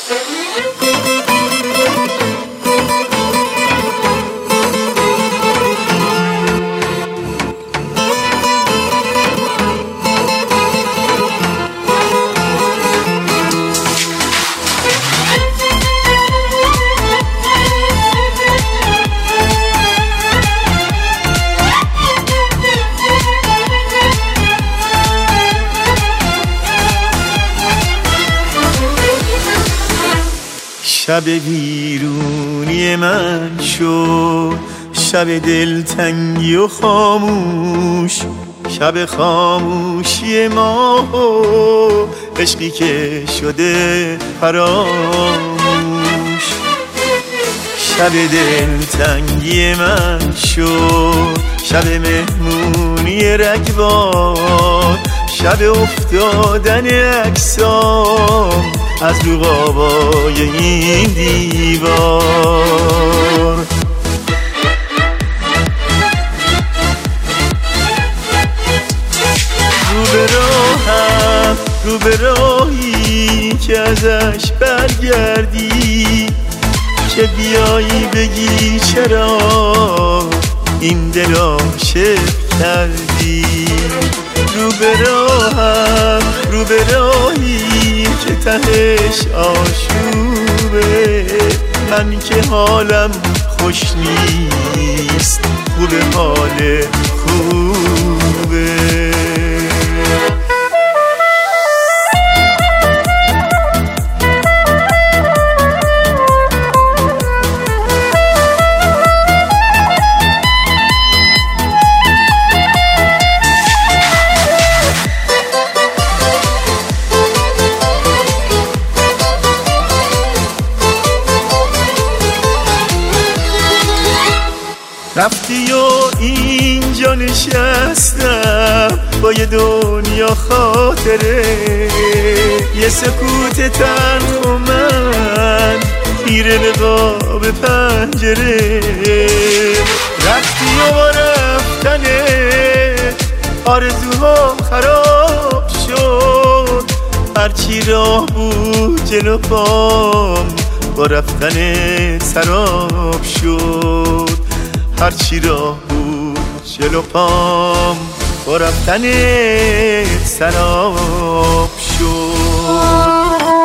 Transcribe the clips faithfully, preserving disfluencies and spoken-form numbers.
شب ویرونی من شد، شب دلتنگی و خاموش، شب خاموشی ما و عشقی که شده فراموش. شب دلتنگی من شد، شب مهمونی رگبار، شب افتادن عکسام از رو غابای این دیوار. رو به راهم، رو به راهی که ازش برگردی، که بیایی بگی چرا این دل عاشق کردی. رو به راهم، رو به راهی که تهش آشوبه، من که حالم خوش نیست، خوب حال خوبه. رفتی و اینجا نشستم با یه دنیا خاطره، یه سکوت تنها من میره به قاب پنجره. رفتی و با رفتنه آرزوهام خراب شد، هرچی راه بود جلو پام با رفتن سراب شد. هرچی راه بود جلو پام با رفتن سراب شد.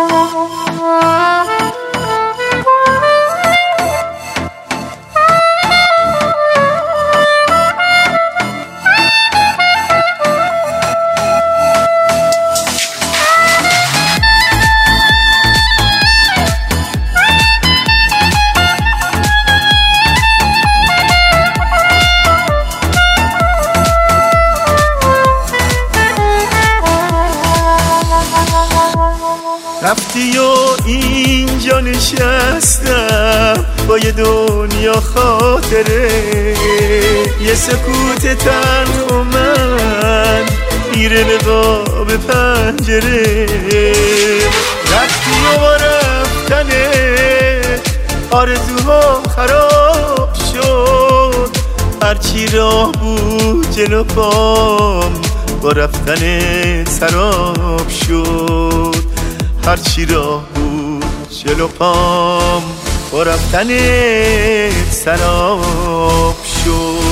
رفتی و اینجا نشستم با یه دنیا خاطره، یه سکوت تنها من میره به قاب پنجره. رفتی و با رفتنه آرزوهام خراب شد، هرچی راه بود جلو پام با رفتن سراب شد. هرچی راه بود جلو پام با رفتن سراب شد.